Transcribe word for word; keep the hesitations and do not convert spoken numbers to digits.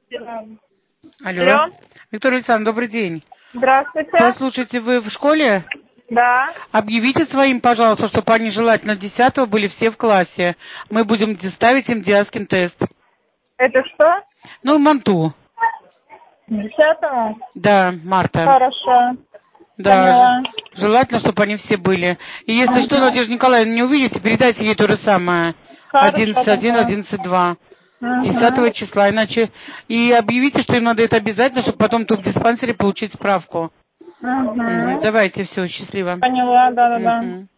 Алло. Алло. Виктория Александровна, добрый день. Здравствуйте. Послушайте, вы в школе? Да. Объявите своим, пожалуйста, чтобы они желательно десятого были все в классе. Мы будем ставить им Диаскин тест. Это что? Ну, Манту. Десятого? Да, марта. Хорошо. Да, Поняла. желательно, чтобы они все были. И если Ага. что, Надежда Николаевна не увидите, передайте ей то же самое. Хорошо, одиннадцать один, поняла. одиннадцать два. Ага. десятого числа, иначе... И объявите, что им надо это обязательно, чтобы потом тут в диспансере получить справку. Ага. Мгм. Давайте, все, счастливо. Поняла, да-да-да. Мгм.